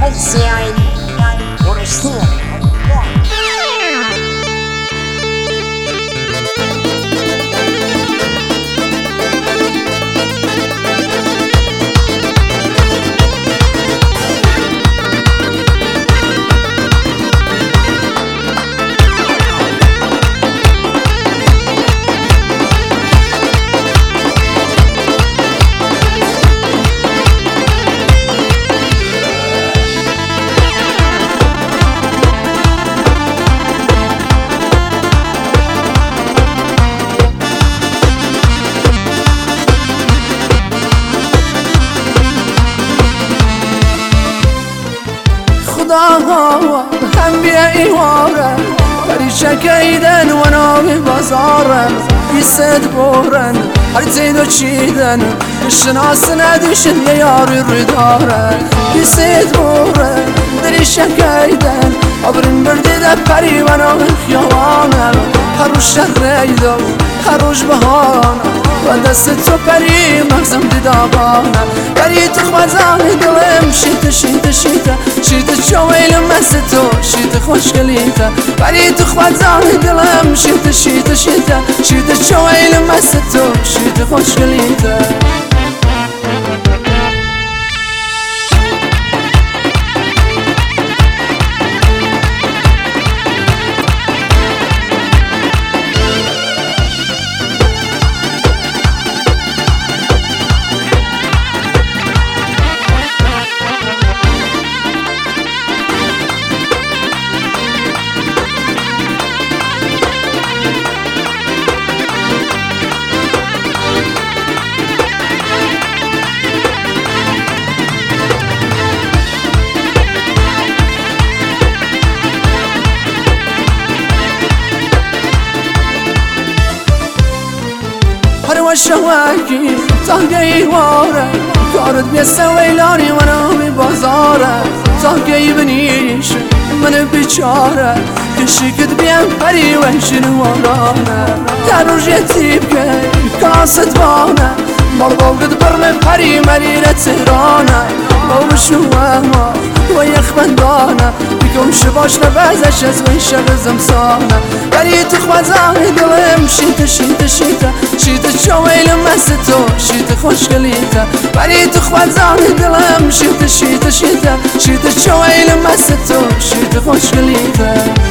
الزين ورسول هم بیا ایواره پریشه کیدن و نامی بازارن بیسد بورن هر زیدو چیدن شناس ندیشن یه یاری روی دارن بیسد بورن دریشه کیدن عبرین بردی ده پری و نامی خیوانم هر روش شهریدو هر روش بهانم و دست تو پری مغزم دیدابانم پری تو خوزانی دلم شیطه شیطه شیطه شیطه چویل مستو شیطه خوشگلیته پری تو خوزانی دلم شیطه شیطه شیطه شیطه چویل مستو شیطه خوشگلیته شواکی تاگی واره کارت بیسته ویلانی و نامی بازاره تاگی بنیش من بیچاره کشیکت بیان پری وحشن وارانه در روش یتیب که کاست بانه مال بولد برم پری مریره تهرانه بولشو اما و یخ بندانه بکم شباش نبازش از ویشه بزمسانه پری تو خوزانی دلم شیطه شیطه شیطه شیطه چویل مستو شیطه خوشگلیته پری تو خوزانی دلم شیطه شیطه شیطه شیطه چویل مستو شیطه خوشگلیته